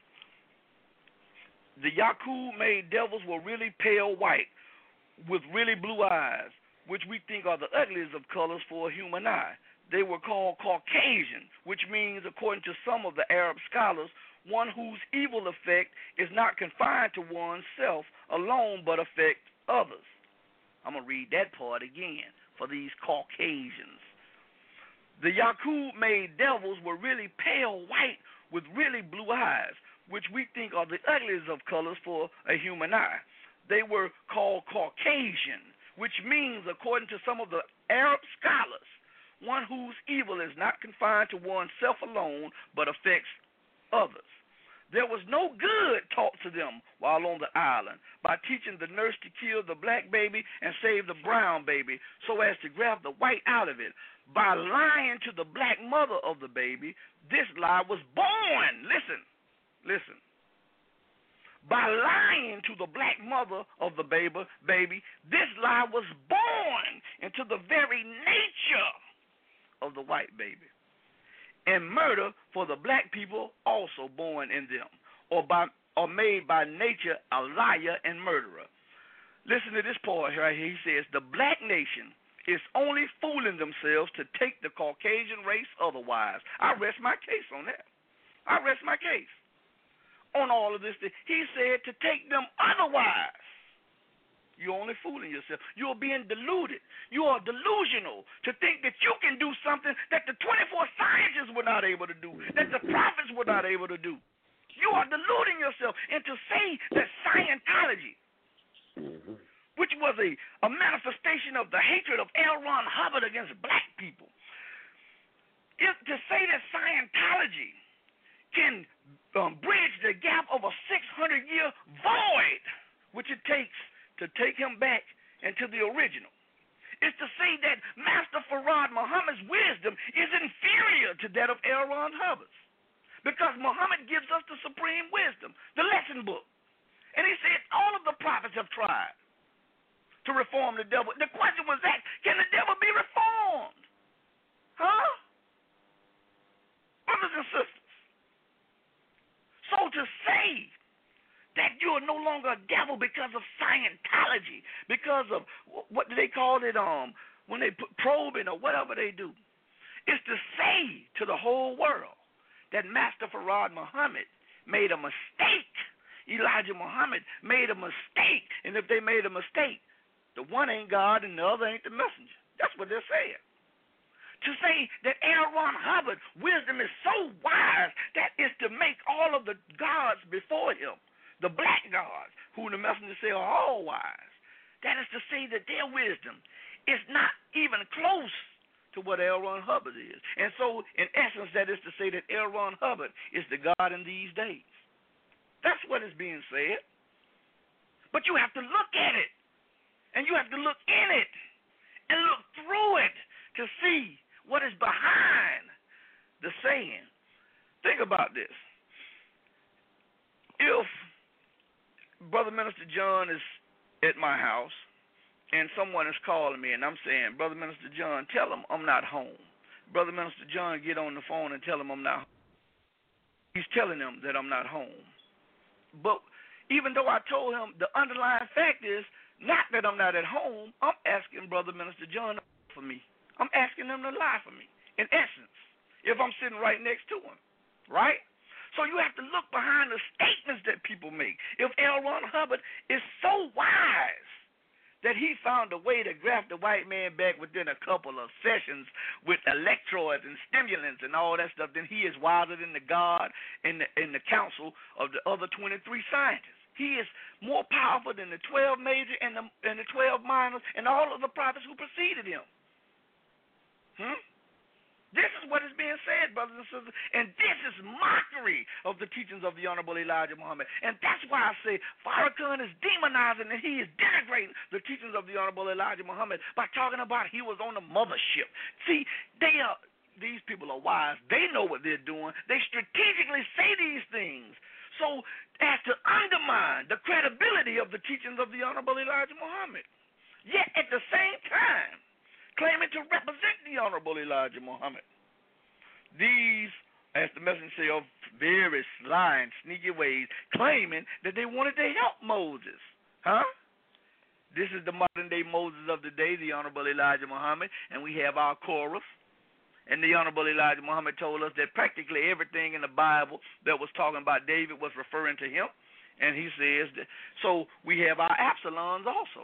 the Yakub made devils were really pale white with really blue eyes, which we think are the ugliest of colors for a human eye. They were called Caucasian, which means, according to some of the Arab scholars, one whose evil effect is not confined to oneself alone but affects others. I'm going to read that part again for these Caucasians. The Yakub made devils were really pale white with really blue eyes, which we think are the ugliest of colors for a human eye. They were called Caucasian, which means, according to some of the Arab scholars, one whose evil is not confined to oneself alone, but affects others. There was no good taught to them while on the island by teaching the nurse to kill the black baby and save the brown baby so as to grab the white out of it. By lying to the black mother of the baby, this lie was born. Listen. By lying to the black mother of the baby, this lie was born into the very nature of the white baby, and murder for the black people also born in them, or made by nature a liar and murderer. Listen to this part right here. He says the black nation is only fooling themselves to take the Caucasian race otherwise. I rest my case on that. I rest my case on all of this. He said to take them otherwise. You're only fooling yourself. You're being deluded. You are delusional to think that you can do something that the 24 scientists were not able to do, that the prophets were not able to do. You are deluding yourself. And to say that Scientology, which was a manifestation of the hatred of L. Ron Hubbard against black people, to say that Scientology can bridge the gap of a 600-year void, which it takes to take him back into the original. It's to say that Master Farad Muhammad's wisdom is inferior to that of L. Ron Hubbard's, because Muhammad gives us the supreme wisdom, the lesson book. And he said all of the prophets have tried to reform the devil. The question was that, can the devil be reformed? Huh? Brothers and sisters. So to say that you are no longer a devil because of Scientology, because of, what do they call it, when they put probing or whatever they do, is to say to the whole world that Master Farad Muhammad made a mistake. Elijah Muhammad made a mistake. And if they made a mistake, the one ain't God and the other ain't the messenger. That's what they're saying. To say that L. Ron Hubbard's wisdom is so wise that it's to make all of the gods before him, the black gods, who the messenger say are all wise, that is to say that their wisdom is not even close to what L. Ron Hubbard is. And so, in essence, that is to say that L. Ron Hubbard is the God in these days. That's what is being said. But you have to look at it, and you have to look in it, and look through it to see what is behind the saying. Think about this. If Brother Minister John is at my house and someone is calling me and I'm saying, Brother Minister John, tell him I'm not home. Brother Minister John, get on the phone and tell him I'm not home. He's telling them that I'm not home. But even though I told him, the underlying fact is not that I'm not at home, I'm asking Brother Minister John for me. I'm asking them to lie for me, in essence, if I'm sitting right next to him, right? So you have to look behind the statements that people make. If L. Ron Hubbard is so wise that he found a way to graft the white man back within a couple of sessions with electrodes and stimulants and all that stuff, then he is wiser than the God and the council of the other 23 scientists. He is more powerful than the 12 major and the 12 minors and all of the prophets who preceded him. This is what is being said, brothers and sisters, and this is mockery of the teachings of the Honorable Elijah Muhammad. And that's why I say Farrakhan is demonizing and he is denigrating the teachings of the Honorable Elijah Muhammad by talking about he was on the mothership. See, these people are wise. They know what they're doing. They strategically say these things so as to undermine the credibility of the teachings of the Honorable Elijah Muhammad. Yet at the same time, claiming to represent the Honorable Elijah Muhammad. These, as the messenger say, are very sly and sneaky ways, claiming that they wanted to help Moses. This is the modern-day Moses of the day, the Honorable Elijah Muhammad, and we have our chorus. And the Honorable Elijah Muhammad told us that practically everything in the Bible that was talking about David was referring to him. And he says that, so we have our Absalons also.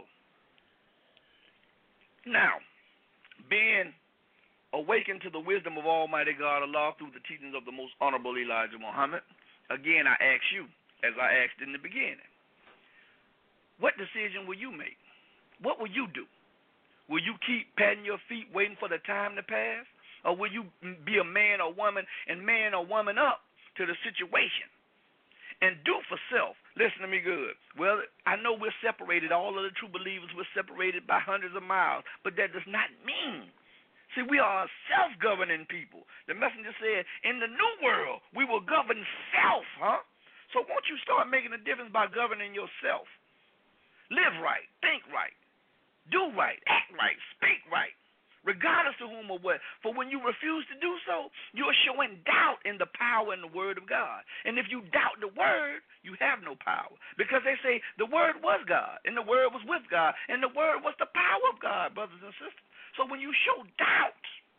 Now, being awakened to the wisdom of Almighty God Allah through the teachings of the most honorable Elijah Muhammad, again I ask you, as I asked in the beginning, what decision will you make? What will you do? Will you keep patting your feet waiting for the time to pass? Or will you be a man or woman and man or woman up to the situation and do for self? Listen to me good. Well, I know we're separated. All of the true believers, we're separated by hundreds of miles. But that does not mean. See, we are a self-governing people. The messenger said, in the new world, we will govern self, So won't you start making a difference by governing yourself? Live right, think right, do right, act right, speak right, regardless of whom or what. For when you refuse to do so, you are showing doubt in the power and the word of God. And if you doubt the word, you have no power. Because they say the word was God, and the word was with God, and the word was the power of God, brothers and sisters. So when you show doubt,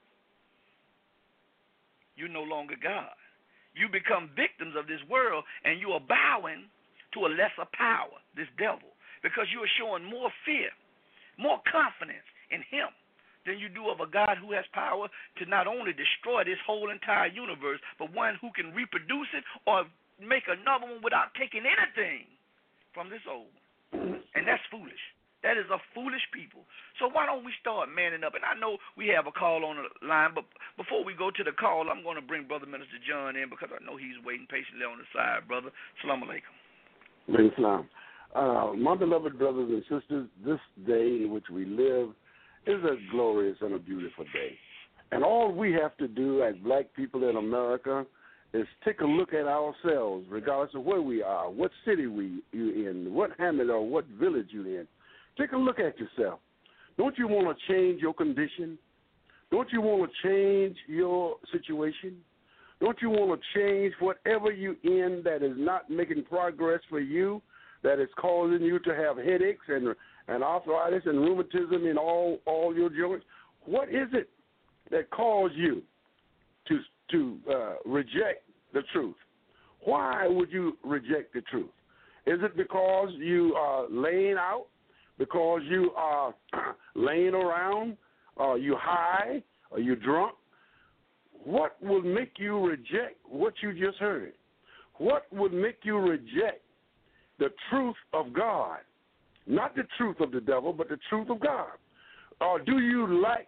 you're no longer God. You become victims of this world, and you are bowing to a lesser power, this devil, because you are showing more fear, more confidence in him than you do of a God who has power to not only destroy this whole entire universe, but one who can reproduce it or make another one without taking anything from this old one. And that's foolish. That is a foolish people. So why don't we start manning up? And I know we have a call on the line, but before we go to the call, I'm going to bring Brother Minister John in because I know he's waiting patiently on the side, brother. Assalamu alaikum. Islam. My beloved brothers and sisters, this day in which we live is a glorious and a beautiful day. And all we have to do as black people in America is take a look at ourselves, regardless of where we are, what city you in, what hamlet or what village you're in. Take a look at yourself. Don't you want to change your condition? Don't you want to change your situation? Don't you want to change whatever you're in that is not making progress for you, that is causing you to have headaches and arthritis and rheumatism in all your joints? What is it that caused you to reject the truth? Why would you reject the truth? Is it because you are laying out? Because you are laying around? Are you high? Are you drunk? What would make you reject what you just heard? What would make you reject the truth of God? Not the truth of the devil, but the truth of God. Or do you like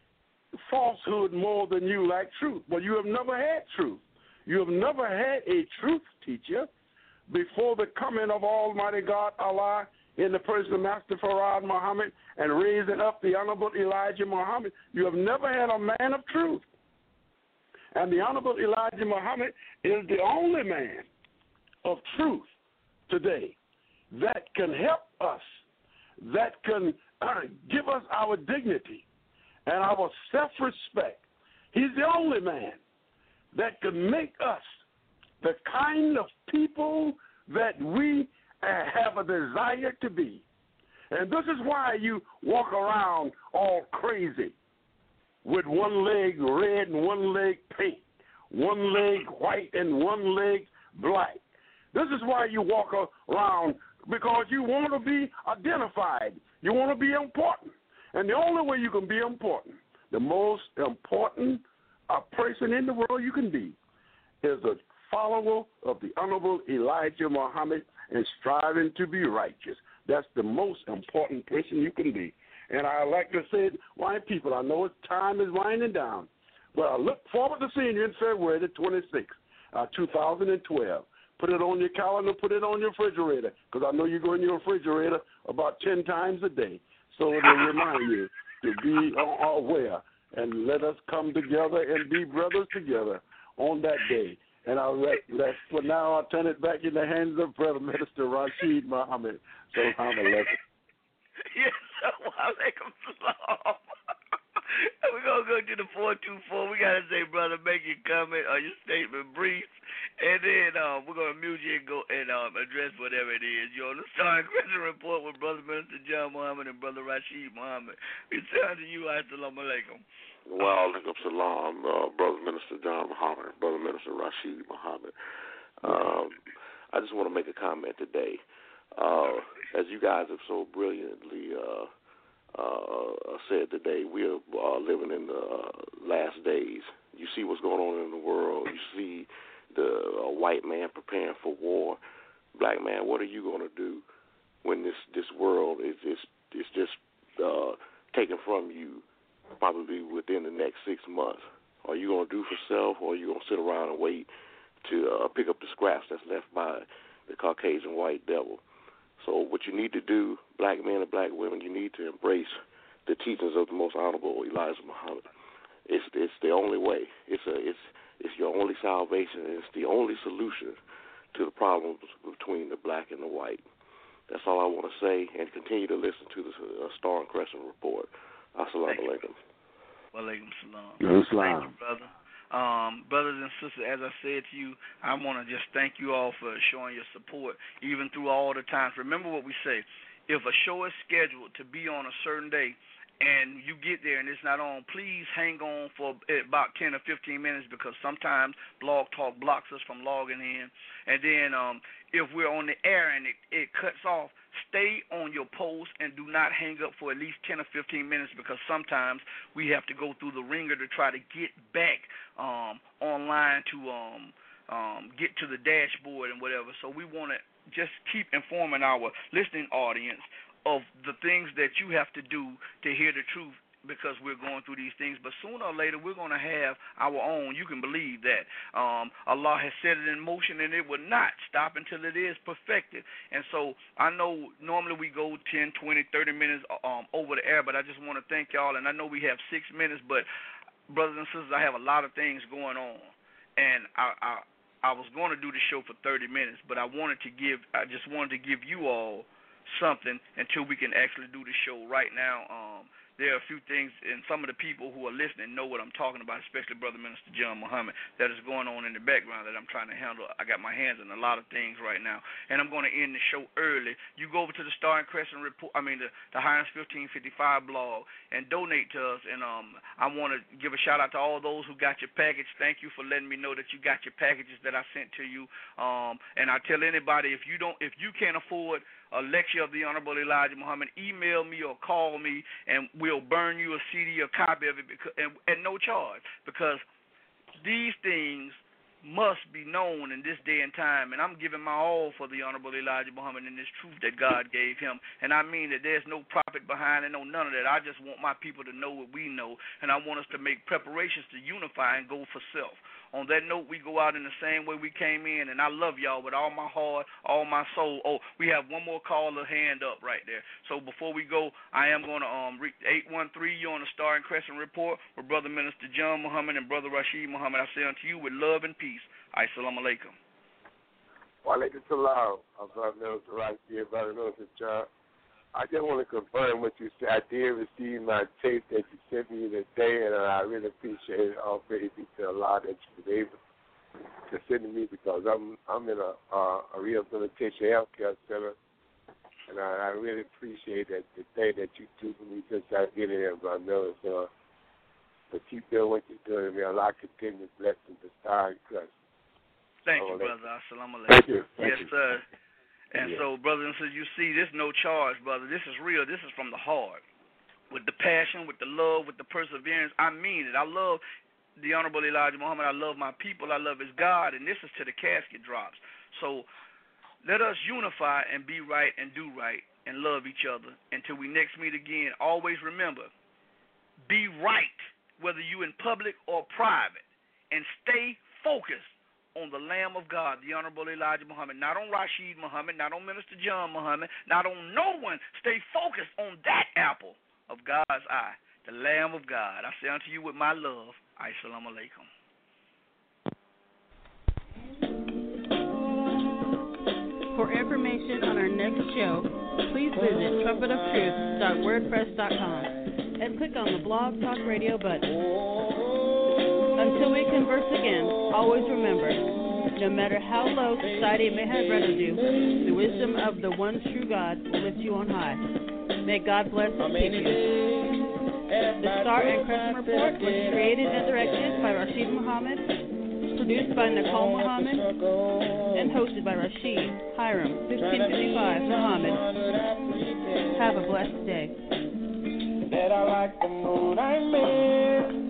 falsehood more than you like truth? Well, you have never had truth. You have never had a truth teacher before the coming of Almighty God, Allah, in the person of Master Farad Muhammad and raising up the Honorable Elijah Muhammad. You have never had a man of truth. And the Honorable Elijah Muhammad is the only man of truth today that can help us, that can give us our dignity and our self-respect. He's the only man that can make us the kind of people that we have a desire to be. And this is why you walk around all crazy with one leg red and one leg pink, one leg white and one leg black. This is why you walk around, because you want to be identified. You want to be important. And the only way you can be important, the most important person in the world you can be, is a follower of the Honorable Elijah Muhammad and striving to be righteous. That's the most important person you can be. And I like to say, white people, I know time is winding down, but I look forward to seeing you in February the 26th, 2012. Put it on your calendar, put it on your refrigerator, because I know you go in your refrigerator about 10 times a day. So to remind you to be aware and let us come together and be brothers together on that day. And for now, I'll turn it back in the hands of Brother Minister Rashid Muhammad. Salam alaikum. Yes, alaikum salam. We're going to go to the 424. We got to say, brother, make your comment or your statement brief. And then we're going to mute you and go and address whatever it is. You're on the Star and Crescent Report with Brother Minister John Muhammad and Brother Rashid Muhammad. We turn to you. Assalamu alaikum. Wa alaikum salam, Brother Minister John Muhammad, Brother Minister Rashid Muhammad. I just want to make a comment today. As you guys have so brilliantly said today, we are living in the last days. You see what's going on in the world. You see the white man preparing for war. Black man, what are you going to do when this world is just taken from you probably within the next 6 months? Are you going to do for self, or are you going to sit around and wait to pick up the scraps that's left by the Caucasian white devil? So what you need to do, black men and black women, you need to embrace the teachings of the most honorable Elijah Muhammad. It's the only way. It's your only salvation, and it's the only solution to the problems between the black and the white. That's all I want to say, and continue to listen to the Star and Crescent Report. Assalamu alaikum. Wa alaikum salam. Thank you, brother. Brothers and sisters, as I said to you, I want to just thank you all for showing your support, even through all the times. Remember what we say. If a show is scheduled to be on a certain day, and you get there and it's not on, please hang on for about 10 or 15 minutes, because sometimes Blog Talk blocks us from logging in. And then if we're on the air and it cuts off, stay on your post and do not hang up for at least 10 or 15 minutes, because sometimes we have to go through the ringer to try to get back online to get to the dashboard and whatever. So we want to just keep informing our listening audience of the things that you have to do to hear the truth, because we're going through these things. But sooner or later, we're going to have our own. You can believe that. Allah has set it in motion, and it will not stop until it is perfected. And so I know normally we go 10, 20, 30 minutes over the air, but I just want to thank y'all. And I know we have 6 minutes, but brothers and sisters, I have a lot of things going on. And I was going to do the show for 30 minutes, but I just wanted to give you all something until we can actually do the show. Right now, there are a few things, and some of the people who are listening know what I'm talking about, especially Brother Minister John Muhammad, that is going on in the background that I'm trying to handle. I got my hands on a lot of things right now, and I'm going to end the show early. You go over to the Star and Crescent report, the Highlands 1555 blog, and donate to us. And I want to give a shout out to all those who got your package. Thank you for letting me know that you got your packages that I sent to you. And I tell anybody, if you can't afford a lecture of the Honorable Elijah Muhammad, email me or call me, and we'll burn you a CD or copy of it at no charge, because these things must be known in this day and time, and I'm giving my all for the Honorable Elijah Muhammad and this truth that God gave him, and I mean that there's no profit behind it, no none of that. I just want my people to know what we know, and I want us to make preparations to unify and go for self. On that note, we go out in the same way we came in, and I love y'all with all my heart, all my soul. Oh, we have one more caller hand up right there. So before we go, I am going to 813, you're on the Star and Crescent Report with Brother Minister John Muhammad and Brother Rashid Muhammad. I say unto you with love and peace. Assalamu alaikum. Wa alaikum salam. I'm Brother Minister Rashid, Brother Minister John. I just want to confirm what you said. I did receive my tape that you sent me today, and I really appreciate it. All praise be to Allah that you were able to send to me, because I'm in a rehabilitation healthcare center, and I really appreciate that the day that you do for me since I get in here, Brother Minister. But keep doing what you're doing. May Allah continue blessing the Star and Crescent. Thank you, brother. Assalamu alaikum. Thank you. Yes, sir. And so, brothers and sisters, you see, this is no charge, brother. This is real. This is from the heart. With the passion, with the love, with the perseverance. I mean it. I love the Honorable Elijah Muhammad. I love my people. I love his God. And this is to the casket drops. So let us unify and be right and do right and love each other until we next meet again. Always remember, be right, whether you in public or private, and stay focused on the Lamb of God, the Honorable Elijah Muhammad, not on Rashid Muhammad, not on Minister John Muhammad, not on no one. Stay focused on that apple of God's eye, the Lamb of God. I say unto you with my love, Assalamu alaikum. For information on our next show, please visit trumpetoftruth.wordpress.com and click on the Blog Talk Radio button. Until we converse again, always remember, no matter how low society may have rendered you, the wisdom of the one true God will lift you on high. May God bless and keep you. The Star and Crescent Report was created and directed by Rashid Muhammad, produced by Nicole Muhammad, and hosted by Rashid Hiram 1555 Muhammad. Have a blessed day. That I like the mood I'm in.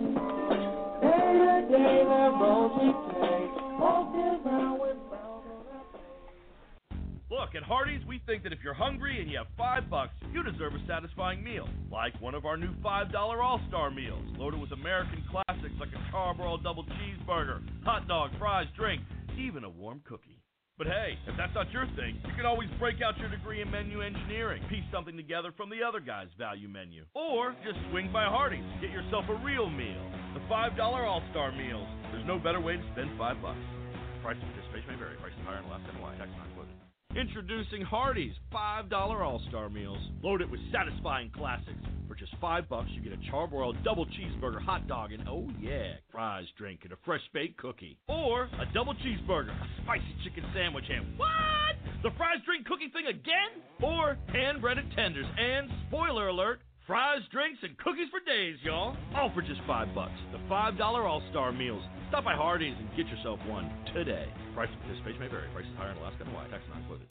Look, at Hardee's, we think that if you're hungry and you have $5, you deserve a satisfying meal, like one of our new $5 All-Star meals, loaded with American classics like a charbroiled double cheeseburger, hot dog, fries, drink, even a warm cookie. But hey, if that's not your thing, you can always break out your degree in menu engineering, piece something together from the other guy's value menu. Or just swing by Hardee's, get yourself a real meal. The $5 All-Star meals. There's no better way to spend $5. Price of participation may vary. Prices higher in Alaska and Hawaii. Tax not included. Introducing Hardee's $5 All-Star meals. Loaded with satisfying classics. For just $5, you get a charbroiled double cheeseburger, hot dog, and oh yeah, fries, drink, and a fresh baked cookie. Or a double cheeseburger, a spicy chicken sandwich, and what? The fries, drink, cookie thing again? Or hand-breaded tenders, and spoiler alert, fries, drinks, and cookies for days, y'all. All for just $5. The $5 All-Star meals. Stop by Hardee's and get yourself one today. Price of participation may vary. Prices higher in Alaska and Hawaii. Tax not included.